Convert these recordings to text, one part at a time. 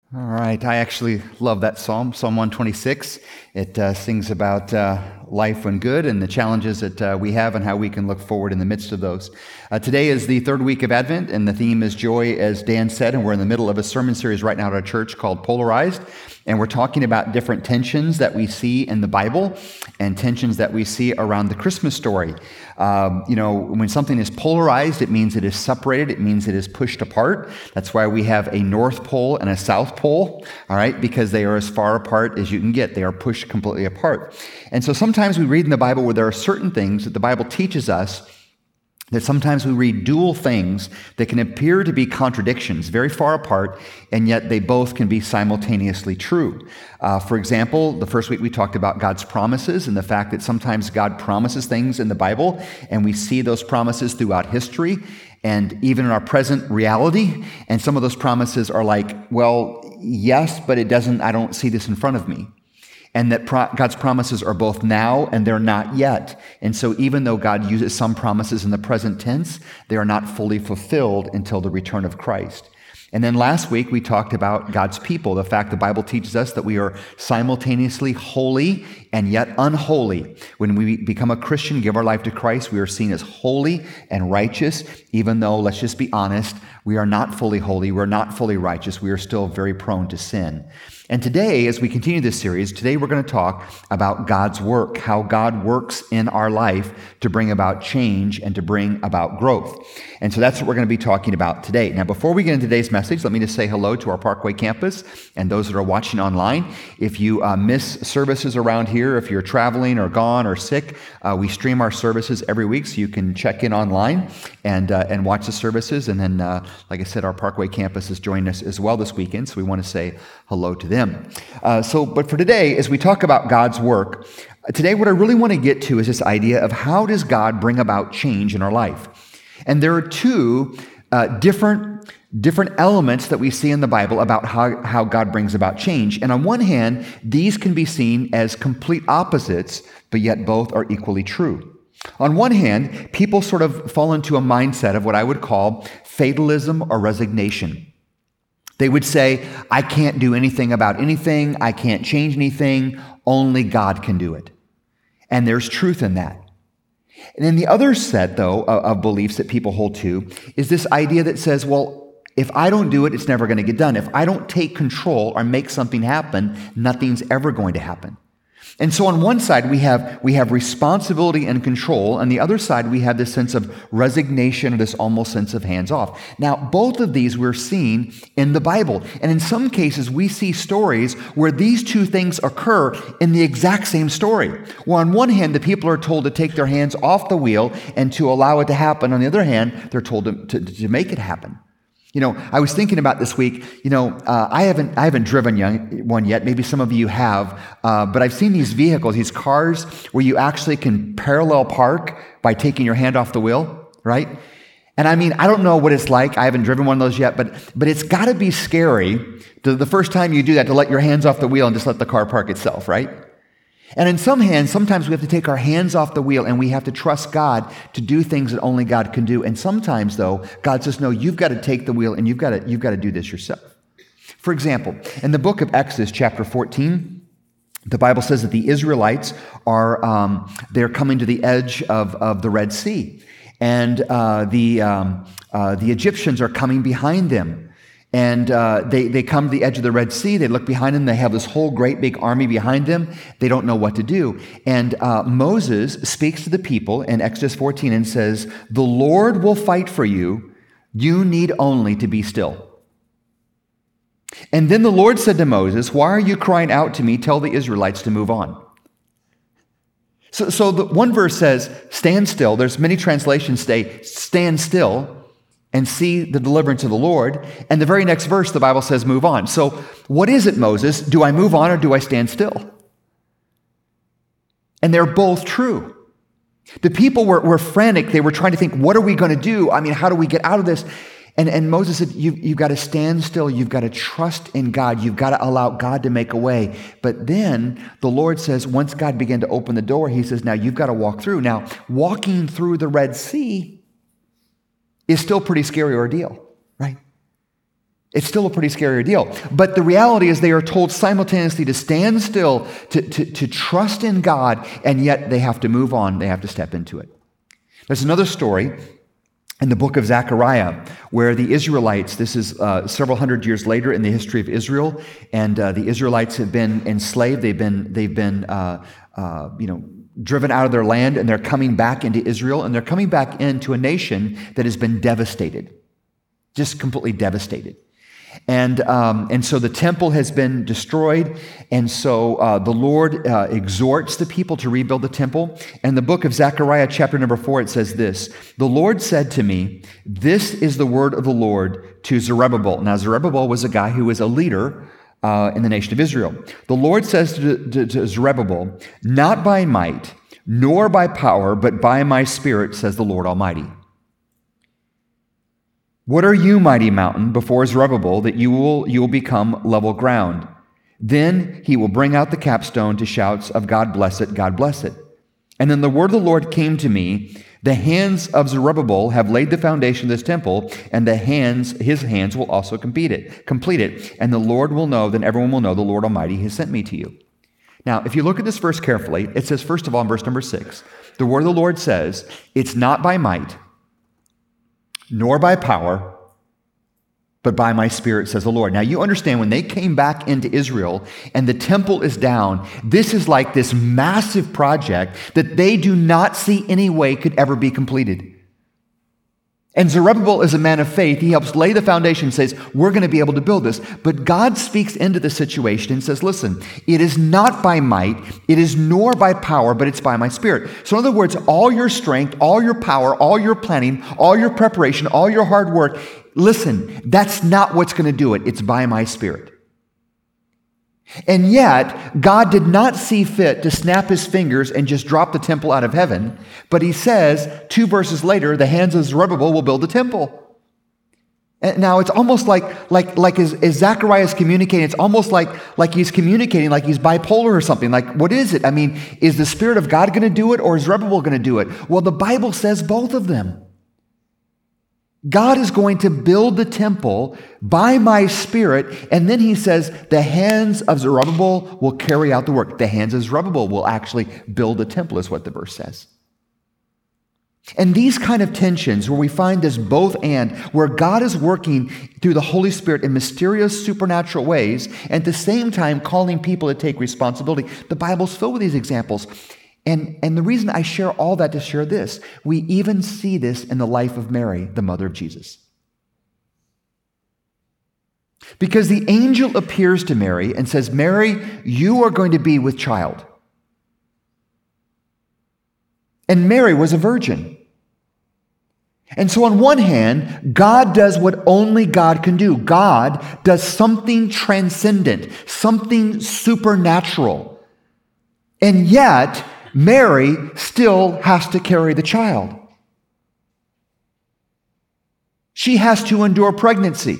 All right, I actually love that psalm, Psalm 126. It sings about life when good and the challenges that we have and how we can look forward in the midst of those. Today is the third week of Advent, and the theme is joy, as Dan said, and we're in the middle of a sermon series right now at our church called Polarized, and we're talking about different tensions that we see in the Bible and tensions that we see around the Christmas story. When something is polarized, it means it is separated, it means it is pushed apart. That's why we have a North Pole and a South Pole, all right, because they are as far apart as you can get. They are pushed completely apart. And so sometimes we read in the Bible where there are certain things that the Bible teaches us that sometimes we read dual things that can appear to be contradictions, very far apart, and yet they both can be simultaneously true. For example, the first week we talked about God's promises and the fact that sometimes God promises things in the Bible, and we see those promises throughout history and even in our present reality. And some of those promises are like, well, yes, but I don't see this in front of me. And that God's promises are both now and they're not yet. And so even though God uses some promises in the present tense, they are not fully fulfilled until the return of Christ. And then last week, we talked about God's people, the fact the Bible teaches us that we are simultaneously holy and yet unholy. When we become a Christian, give our life to Christ, we are seen as holy and righteous, even though, let's just be honest, we are not fully holy, we're not fully righteous, we are still very prone to sin. And today, as we continue this series, today we're going to talk about God's work, how God works in our life to bring about change and to bring about growth. And so that's what we're going to be talking about today. Now, before we get into today's message, let me just say hello to our Parkway campus and those that are watching online. If you miss services around here, if you're traveling or gone or sick, we stream our services every week, so you can check in online and watch the services. And then, like I said, our Parkway campus is joining us as well this weekend, so we want to say hello to them. But for today, as we talk about God's work, today what I really want to get to is this idea of how does God bring about change in our life? And there are two different elements that we see in the Bible about how God brings about change. And on one hand, these can be seen as complete opposites, but yet both are equally true. On one hand, people sort of fall into a mindset of what I would call fatalism or resignation. They would say, I can't do anything about anything, I can't change anything, only God can do it. And there's truth in that. And then the other set, though, of beliefs that people hold to is this idea that says, well, if I don't do it, it's never going to get done. If I don't take control or make something happen, nothing's ever going to happen. And so on one side, we have responsibility and control. On the other side, we have this sense of resignation or this almost sense of hands off. Now, both of these we're seeing in the Bible. And in some cases, we see stories where these two things occur in the exact same story. Where on one hand, the people are told to take their hands off the wheel and to allow it to happen. On the other hand, they're told to make it happen. I was thinking about this week, I haven't driven one yet. Maybe some of you have, but I've seen these vehicles, these cars where you actually can parallel park by taking your hand off the wheel, right? And I mean, I don't know what it's like. I haven't driven one of those yet, but it's got to be scary the first time you do that, to let your hands off the wheel and just let the car park itself, right? And in sometimes we have to take our hands off the wheel and we have to trust God to do things that only God can do. And sometimes, though, God says, no, you've got to take the wheel and you've got to do this yourself. For example, in the book of Exodus, chapter 14, the Bible says that the Israelites they're coming to the edge of the Red Sea. And the Egyptians are coming behind them. And they come to the edge of the Red Sea. They look behind them. They have this whole great big army behind them. They don't know what to do. And Moses speaks to the people in Exodus 14 and says, the Lord will fight for you. You need only to be still. And then the Lord said to Moses, why are you crying out to me? Tell the Israelites to move on. So the one verse says, stand still. There's many translations say, stand still and see the deliverance of the Lord. And the very next verse, the Bible says, move on. So what is it, Moses? Do I move on or do I stand still? And they're both true. The people were frantic. They were trying to think, what are we going to do? I mean, how do we get out of this? And Moses said, you've got to stand still. You've got to trust in God. You've got to allow God to make a way. But then the Lord says, once God began to open the door, he says, now you've got to walk through. Now, walking through the Red Sea is still a pretty scary ordeal, right? It's still a pretty scary deal. But the reality is they are told simultaneously to stand still, to trust in God, and yet they have to move on. They have to step into it. There's another story in the book of Zechariah, where the Israelites, this is several hundred years later in the history of Israel, and the Israelites have been enslaved. They've been driven out of their land, and they're coming back into Israel, and they're coming back into a nation that has been devastated, just completely devastated. And so the temple has been destroyed, and so the Lord exhorts the people to rebuild the temple. And the book of Zechariah, chapter number 4, it says this: "The Lord said to me, this is the word of the Lord to Zerubbabel." Now, Zerubbabel was a guy who was a leader in the nation of Israel. "The Lord says to Zerubbabel, not by might, nor by power, but by my Spirit, says the Lord Almighty. What are you, mighty mountain, before Zerubbabel, that you will become level ground? Then he will bring out the capstone to shouts of God bless it, God bless it. And then the word of the Lord came to me, the hands of Zerubbabel have laid the foundation of this temple, and his hands will also complete it. And the Lord will know, then everyone will know the Lord Almighty has sent me to you." Now, if you look at this verse carefully, it says, first of all, in verse number 6, the word of the Lord says, it's not by might, nor by power, but by my Spirit, says the Lord. Now, you understand when they came back into Israel and the temple is down, this is like this massive project that they do not see any way could ever be completed. And Zerubbabel is a man of faith. He helps lay the foundation, says, we're going to be able to build this. But God speaks into the situation and says, listen, it is not by might, it is nor by power, but it's by my Spirit. So in other words, all your strength, all your power, all your planning, all your preparation, all your hard work, listen, that's not what's going to do it. It's by my Spirit. And yet, God did not see fit to snap his fingers and just drop the temple out of heaven, but he says, 2 verses later, the hands of Zerubbabel will build the temple. And now, it's almost like as Zechariah is communicating, it's almost like he's communicating like he's bipolar or something. Like, what is it? I mean, is the Spirit of God going to do it, or is Zerubbabel going to do it? Well, the Bible says both of them. God is going to build the temple by my Spirit, and then he says the hands of Zerubbabel will carry out the work. The hands of Zerubbabel will actually build the temple, is what the verse says. And these kind of tensions, where we find this both and, where God is working through the Holy Spirit in mysterious supernatural ways, and at the same time calling people to take responsibility. The Bible's filled with these examples. And the reason I share all that to share this, we even see this in the life of Mary, the mother of Jesus. Because the angel appears to Mary and says, Mary, you are going to be with child. And Mary was a virgin. And so on one hand, God does what only God can do. God does something transcendent, something supernatural. And yet, Mary still has to carry the child. She has to endure pregnancy.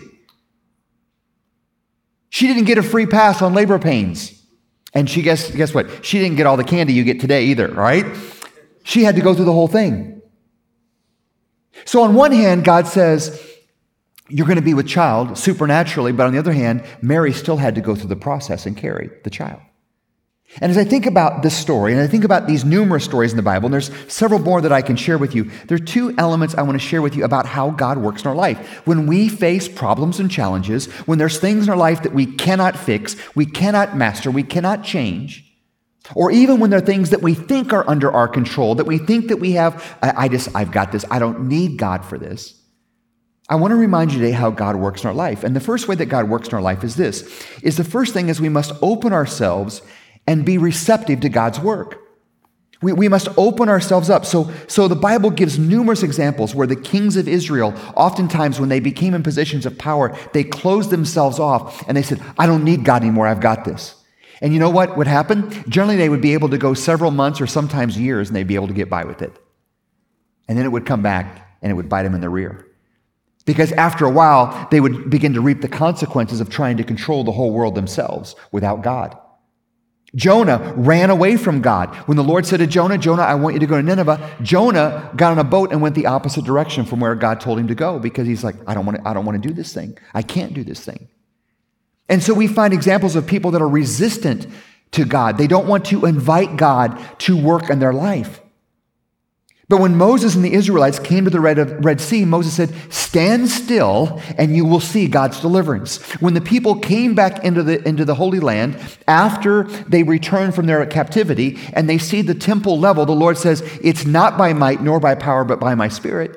She didn't get a free pass on labor pains. And she guess what? She didn't get all the candy you get today either, right? She had to go through the whole thing. So on one hand, God says, you're going to be with child supernaturally, but on the other hand, Mary still had to go through the process and carry the child. And as I think about this story, and I think about these numerous stories in the Bible, and there's several more that I can share with you, there are 2 elements I want to share with you about how God works in our life. When we face problems and challenges, when there's things in our life that we cannot fix, we cannot master, we cannot change, or even when there are things that we think are under our control, that we think that we have, I've got this, I don't need God for this. I want to remind you today how God works in our life. And the first way that God works in our life is this, is the first thing is we must open ourselves and be receptive to God's work. We must open ourselves up. So the Bible gives numerous examples where the kings of Israel, oftentimes when they became in positions of power, they closed themselves off and they said, I don't need God anymore, I've got this. And you know what would happen? Generally, they would be able to go several months or sometimes years and they'd be able to get by with it. And then it would come back and it would bite them in the rear. Because after a while, they would begin to reap the consequences of trying to control the whole world themselves without God. Jonah ran away from God. When the Lord said to Jonah, Jonah, I want you to go to Nineveh, Jonah got on a boat and went the opposite direction from where God told him to go because he's like, I don't want to do this thing. I can't do this thing. And so we find examples of people that are resistant to God. They don't want to invite God to work in their life. But when Moses and the Israelites came to the Red Sea, Moses said, stand still and you will see God's deliverance. When the people came back into the Holy Land after they returned from their captivity and they see the temple level, the Lord says, it's not by might nor by power, but by my Spirit.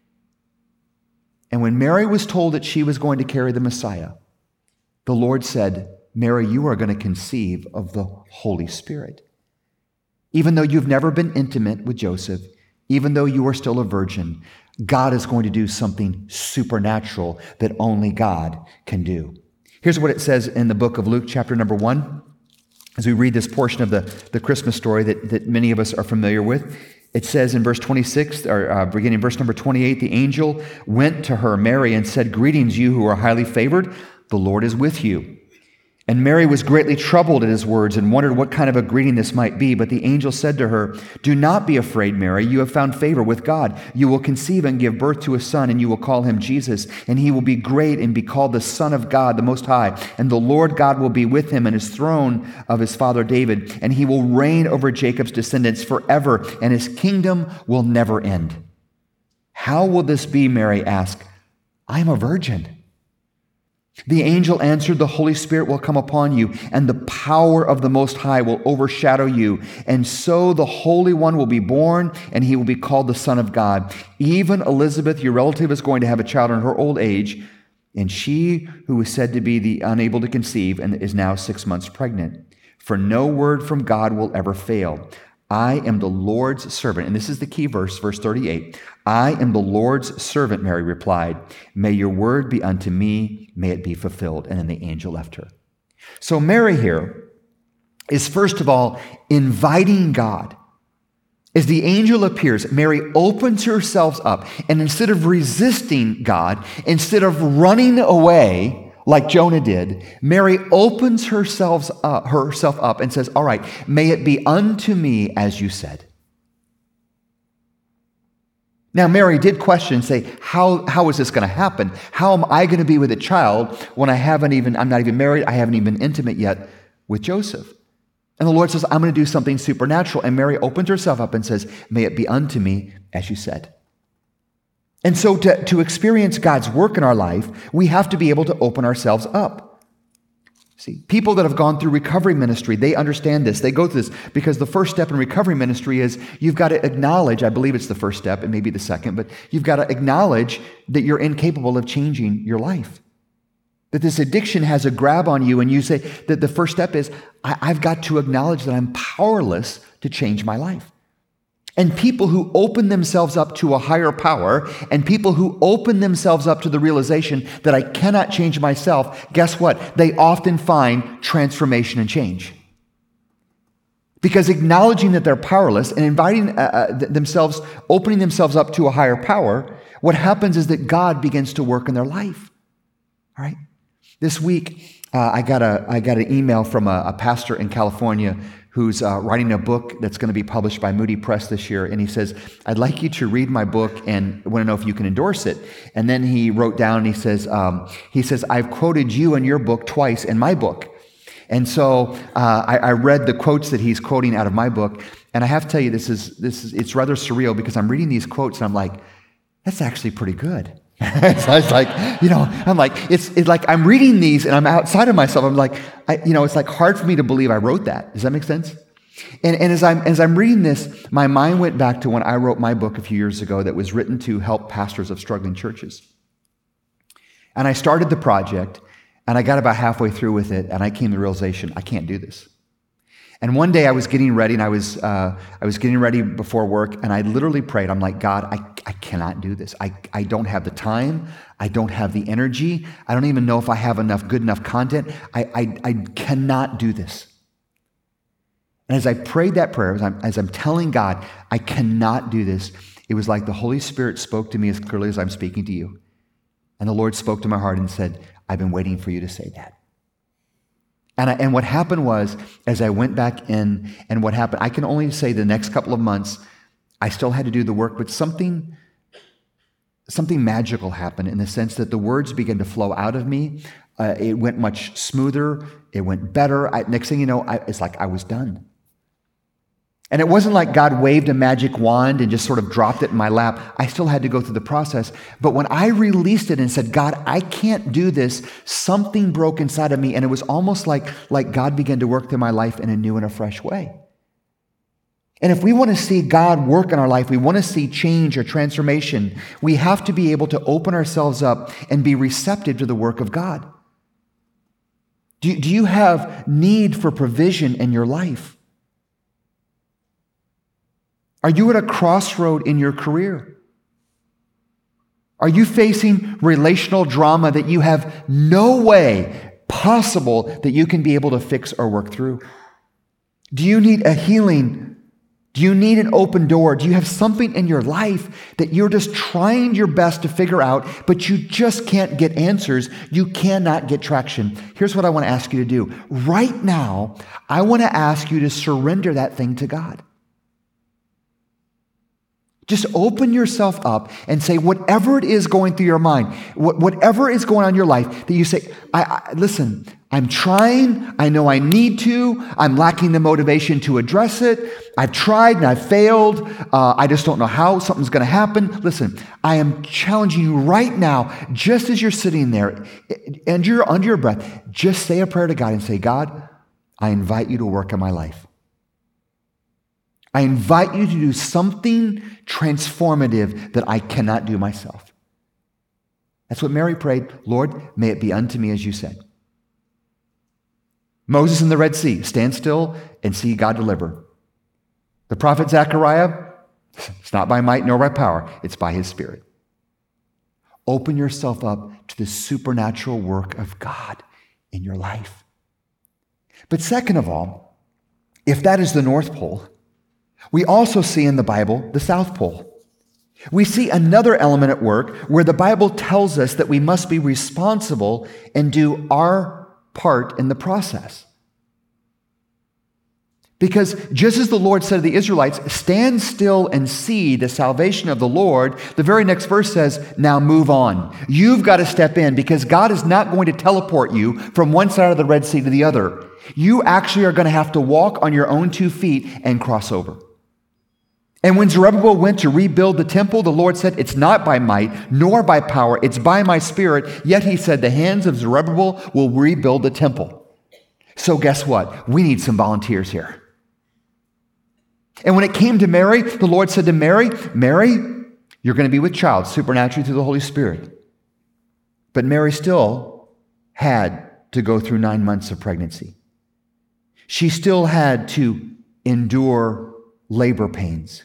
And when Mary was told that she was going to carry the Messiah, the Lord said, Mary, you are going to conceive of the Holy Spirit. Even though you've never been intimate with Joseph, even though you are still a virgin, God is going to do something supernatural that only God can do. Here's what it says in the book of Luke, chapter number 1. As we read this portion of the Christmas story that many of us are familiar with, it says in verse 26, or beginning verse number 28, the angel went to her, Mary, and said, greetings, you who are highly favored. The Lord is with you. And Mary was greatly troubled at his words and wondered what kind of a greeting this might be. But the angel said to her, do not be afraid, Mary. You have found favor with God. You will conceive and give birth to a son, and you will call him Jesus. And he will be great and be called the Son of God, the Most High. And the Lord God will be with him, and his throne of his father David. And he will reign over Jacob's descendants forever, and his kingdom will never end. How will this be, Mary asked? I am a virgin. The angel answered, the Holy Spirit will come upon you, and the power of the Most High will overshadow you. And so the Holy One will be born, and he will be called the Son of God. Even Elizabeth, your relative, is going to have a child in her old age, and she who was said to be the unable to conceive and is now 6 months pregnant. For no word from God will ever fail. I am the Lord's servant. And this is the key verse, verse 38. I am the Lord's servant, Mary replied. May your word be unto me, may it be fulfilled. And then the angel left her. So Mary here is first of all inviting God. As the angel appears, Mary opens herself up. And instead of resisting God, instead of running away, like Jonah did, Mary opens herself up and says, all right, may it be unto me as you said. Now, Mary did question and say, how is this going to happen? How am I going to be with a child when I'm not even married, I haven't even been intimate yet with Joseph? And the Lord says, I'm going to do something supernatural. And Mary opens herself up and says, may it be unto me as you said. And so to experience God's work in our life, we have to be able to open ourselves up. See, people that have gone through recovery ministry, they understand this. They go through this because the first step in recovery ministry is you've got to acknowledge, I believe it's the first step, it may be the second, but you've got to acknowledge that you're incapable of changing your life. That this addiction has a grab on you, and you say that the first step is, I've got to acknowledge that I'm powerless to change my life. And people who open themselves up to a higher power, and people who open themselves up to the realization that I cannot change myself, guess what? They often find transformation and change. Because acknowledging that they're powerless and inviting opening themselves up to a higher power, what happens is that God begins to work in their life. All right? This week, I got an email from a pastor in California who's writing a book that's going to be published by Moody Press this year. And he says, I'd like you to read my book and want to know if you can endorse it. And then he wrote down, and he says, I've quoted you in your book twice in my book. And so I read the quotes that he's quoting out of my book. And I have to tell you, it's rather surreal because I'm reading these quotes and I'm like, that's actually pretty good. So I was like, it's like I'm reading these and I'm outside of myself. I'm like, it's like hard for me to believe I wrote that. Does that make sense? And as I'm reading this, my mind went back to when I wrote my book a few years ago that was written to help pastors of struggling churches. And I started the project and I got about halfway through with it and I came to the realization, I can't do this. And one day I was getting ready and I was getting ready before work and I literally prayed. I'm like, God, I cannot do this. I don't have the time. I don't have the energy. I don't even know if I have good enough content. I cannot do this. And as I prayed that prayer, as I'm telling God, I cannot do this, it was like the Holy Spirit spoke to me as clearly as I'm speaking to you. And the Lord spoke to my heart and said, I've been waiting for you to say that. And what happened was, as I went back in, and what happened, I can only say the next couple of months, I still had to do the work, but something magical happened in the sense that the words began to flow out of me. It went much smoother. It went better. Next thing you know, it's like I was done. And it wasn't like God waved a magic wand and just sort of dropped it in my lap. I still had to go through the process. But when I released it and said, God, I can't do this, something broke inside of me. And it was almost like God began to work through my life in a new and a fresh way. And if we want to see God work in our life, we want to see change or transformation, we have to be able to open ourselves up and be receptive to the work of God. Do you have need for provision in your life? Are you at a crossroad in your career? Are you facing relational drama that you have no way possible that you can be able to fix or work through? Do you need a healing? Do you need an open door? Do you have something in your life that you're just trying your best to figure out, but you just can't get answers? You cannot get traction. Here's what I want to ask you to do. Right now, I want to ask you to surrender that thing to God. Just open yourself up and say, whatever it is going through your mind, whatever is going on in your life, that you say, listen, I'm trying. I know I need to. I'm lacking the motivation to address it. I've tried and I've failed. I just don't know how something's going to happen. Listen, I am challenging you right now, just as you're sitting there and you're under your breath, just say a prayer to God and say, God, I invite you to work in my life. I invite you to do something transformative that I cannot do myself. That's what Mary prayed. Lord, may it be unto me as you said. Moses in the Red Sea, stand still and see God deliver. The prophet Zechariah, it's not by might nor by power, it's by his Spirit. Open yourself up to the supernatural work of God in your life. But second of all, if that is the North Pole, we also see in the Bible the South Pole. We see another element at work where the Bible tells us that we must be responsible and do our part in the process. Because just as the Lord said to the Israelites, stand still and see the salvation of the Lord, the very next verse says, now move on. You've got to step in because God is not going to teleport you from one side of the Red Sea to the other. You actually are going to have to walk on your own 2 feet and cross over. And when Zerubbabel went to rebuild the temple, the Lord said, it's not by might nor by power, it's by my Spirit. Yet he said, the hands of Zerubbabel will rebuild the temple. So guess what? We need some volunteers here. And when it came to Mary, the Lord said to Mary, Mary, you're going to be with child supernaturally through the Holy Spirit. But Mary still had to go through 9 months of pregnancy. She still had to endure labor pains.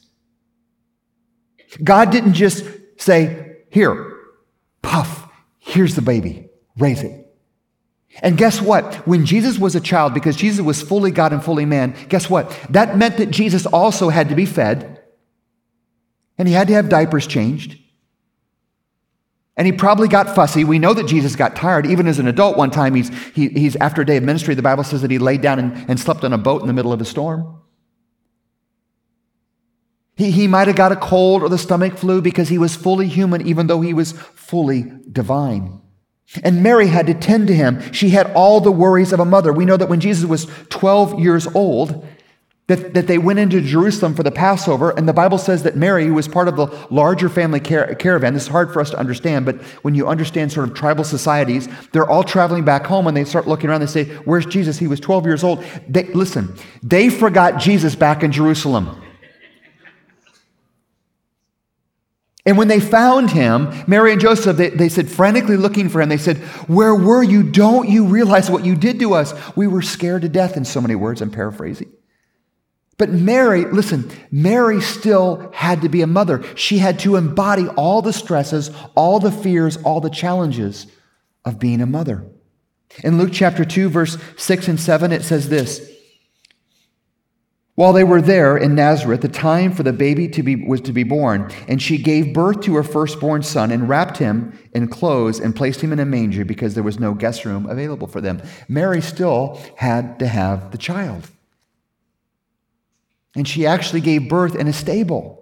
God didn't just say, here, puff, here's the baby, raise it. And guess what? When Jesus was a child, because Jesus was fully God and fully man, guess what? That meant that Jesus also had to be fed, and he had to have diapers changed, and he probably got fussy. We know that Jesus got tired. Even as an adult, one time, he's after a day of ministry, the Bible says that he laid down and slept on a boat in the middle of a storm. He might have got a cold or the stomach flu because he was fully human, even though he was fully divine. And Mary had to tend to him. She had all the worries of a mother. We know that when Jesus was 12 years old, that they went into Jerusalem for the Passover, and the Bible says that Mary, who was part of the larger family caravan, this is hard for us to understand, but when you understand sort of tribal societies, they're all traveling back home, and they start looking around, they say, where's Jesus? He was 12 years old. They forgot Jesus back in Jerusalem. And when they found him, Mary and Joseph, they said, frantically looking for him, they said, where were you? Don't you realize what you did to us? We were scared to death, in so many words. I'm paraphrasing. But Mary, listen, Mary still had to be a mother. She had to embody all the stresses, all the fears, all the challenges of being a mother. In Luke chapter 2, verse 6 and 7, it says this, While they were there in Nazareth, the time for the baby was to be born, and she gave birth to her firstborn son and wrapped him in clothes and placed him in a manger because there was no guest room available for them. Mary still had to have the child. And she actually gave birth in a stable.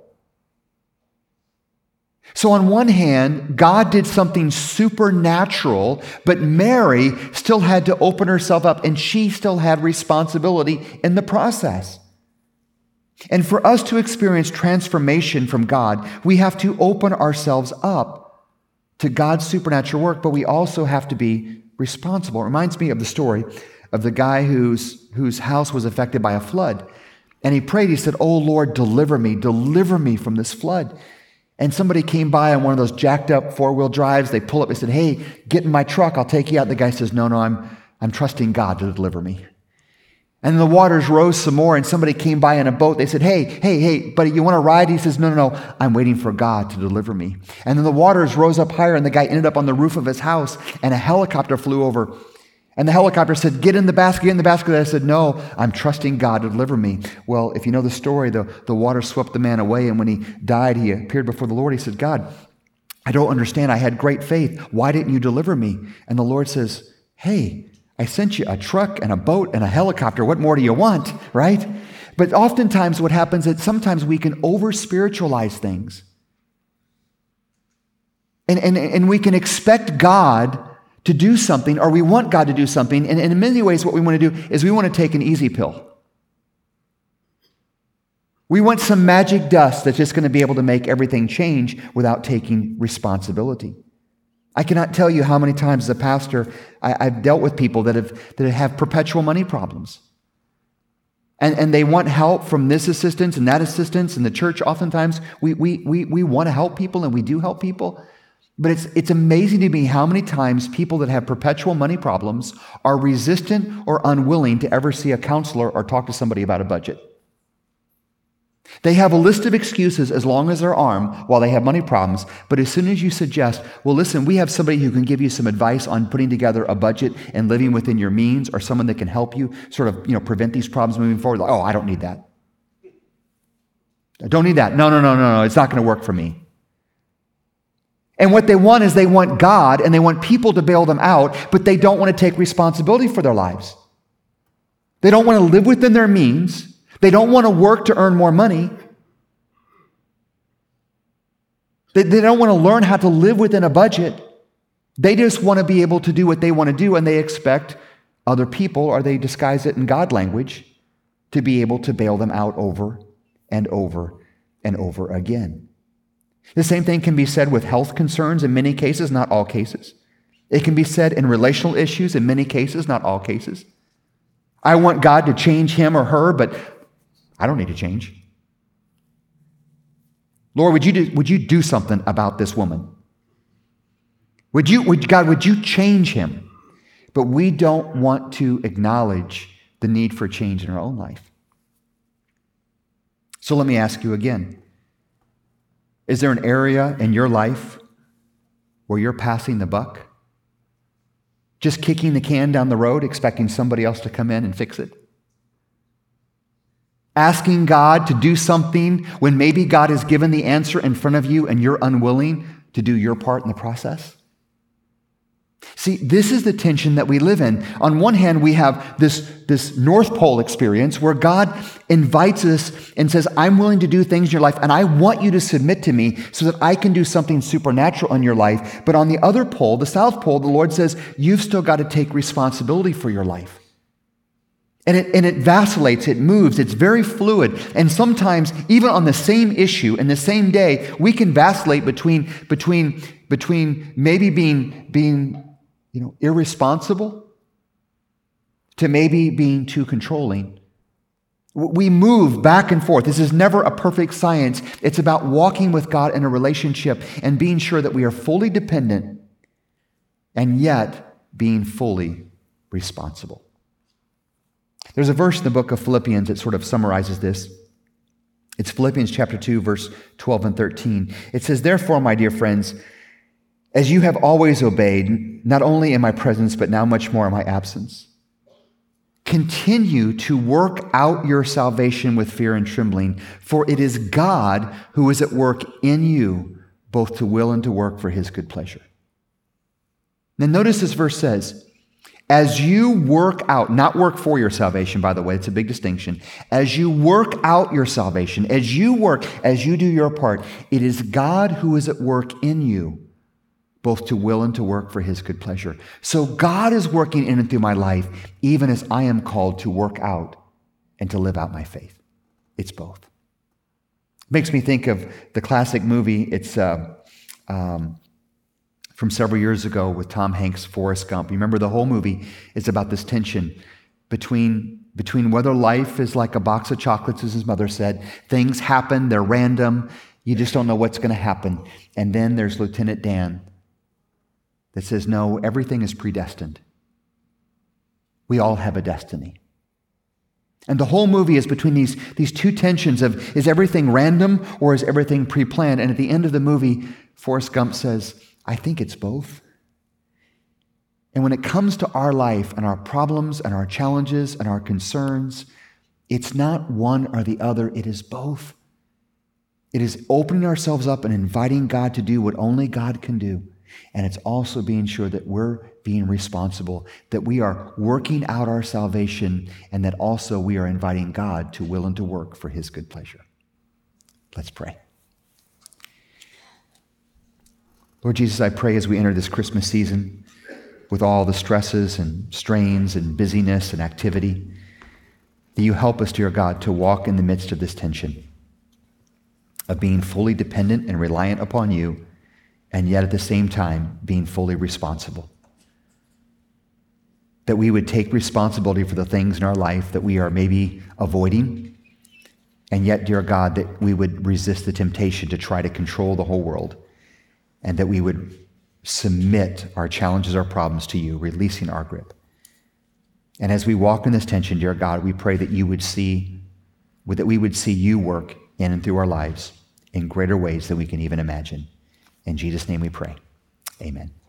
So on one hand, God did something supernatural, but Mary still had to open herself up, and she still had responsibility in the process. And for us to experience transformation from God, we have to open ourselves up to God's supernatural work, but we also have to be responsible. It reminds me of the story of the guy whose house was affected by a flood. And he prayed, he said, "Oh Lord, deliver me from this flood." And somebody came by on one of those jacked up four-wheel drives. They pull up and said, "Hey, get in my truck, I'll take you out." The guy says, No, I'm trusting God to deliver me. And the waters rose some more, and somebody came by in a boat. They said, hey, buddy, you want to ride? He says, No, I'm waiting for God to deliver me. And then the waters rose up higher, and the guy ended up on the roof of his house, and a helicopter flew over. And the helicopter said, get in the basket. I said, no, I'm trusting God to deliver me. Well, if you know the story, the water swept the man away, and when he died, he appeared before the Lord. He said, God, I don't understand. I had great faith. Why didn't you deliver me? And the Lord says, hey, I sent you a truck and a boat and a helicopter. What more do you want, right? But oftentimes what happens is sometimes we can over-spiritualize things. And we can expect God to do something, or we want God to do something. And in many ways what we want to do is we want to take an easy pill. We want some magic dust that's just going to be able to make everything change without taking responsibility. I cannot tell you how many times as a pastor I've dealt with people that have perpetual money problems. And they want help from this assistance and that assistance. And the church, oftentimes, we want to help people, and we do help people. But it's amazing to me how many times people that have perpetual money problems are resistant or unwilling to ever see a counselor or talk to somebody about a budget. They have a list of excuses as long as their arm while they have money problems. But as soon as you suggest, well, listen, we have somebody who can give you some advice on putting together a budget and living within your means, or someone that can help you sort of, prevent these problems moving forward. Like, oh, I don't need that. I don't need that. No. It's not going to work for me. And what they want is they want God and they want people to bail them out, but they don't want to take responsibility for their lives. They don't want to live within their means. They don't want to work to earn more money. They don't want to learn how to live within a budget. They just want to be able to do what they want to do, and they expect other people, or they disguise it in God language, to be able to bail them out over and over and over again. The same thing can be said with health concerns in many cases, not all cases. It can be said in relational issues in many cases, not all cases. I want God to change him or her, but I don't need to change. Lord, would you do something about this woman? Would you change him? But we don't want to acknowledge the need for change in our own life. So let me ask you again. Is there an area in your life where you're passing the buck? Just kicking the can down the road, expecting somebody else to come in and fix it? Asking God to do something when maybe God has given the answer in front of you and you're unwilling to do your part in the process? See, this is the tension that we live in. On one hand, we have this North Pole experience where God invites us and says, I'm willing to do things in your life, and I want you to submit to me so that I can do something supernatural in your life. But on the other pole, the South Pole, the Lord says, you've still got to take responsibility for your life. And it vacillates, it moves, it's very fluid. And sometimes, even on the same issue, in the same day, we can vacillate between maybe being irresponsible to maybe being too controlling. We move back and forth. This is never a perfect science. It's about walking with God in a relationship and being sure that we are fully dependent and yet being fully responsible. There's a verse in the book of Philippians that sort of summarizes this. It's Philippians chapter 2, verse 12 and 13. It says, therefore, my dear friends, as you have always obeyed, not only in my presence, but now much more in my absence, Continue to work out your salvation with fear and trembling, for it is God who is at work in you, both to will and to work for his good pleasure. Now notice this verse says, as you work out, not work for your salvation, by the way, it's a big distinction. As you work out your salvation, as you do your part, it is God who is at work in you, both to will and to work for his good pleasure. So God is working in and through my life, even as I am called to work out and to live out my faith. It's both. Makes me think of the classic movie. It's from several years ago with Tom Hanks, Forrest Gump. You remember the whole movie is about this tension between whether life is like a box of chocolates, as his mother said. Things happen, they're random. You just don't know what's going to happen. And then there's Lieutenant Dan that says, no, everything is predestined. We all have a destiny. And the whole movie is between these two tensions of, is everything random or is everything pre-planned? And at the end of the movie, Forrest Gump says, I think it's both. And when it comes to our life and our problems and our challenges and our concerns, it's not one or the other, it is both. It is opening ourselves up and inviting God to do what only God can do. And it's also being sure that we're being responsible, that we are working out our salvation, and that also we are inviting God to will and to work for his good pleasure. Let's pray. Lord Jesus, I pray as we enter this Christmas season with all the stresses and strains and busyness and activity, that you help us, dear God, to walk in the midst of this tension of being fully dependent and reliant upon you, and yet at the same time being fully responsible. That we would take responsibility for the things in our life that we are maybe avoiding, and yet, dear God, that we would resist the temptation to try to control the whole world, and that we would submit our challenges, our problems to you, releasing our grip. And as we walk in this tension, dear God, we pray that we would see you work in and through our lives in greater ways than we can even imagine. In Jesus' name we pray. Amen.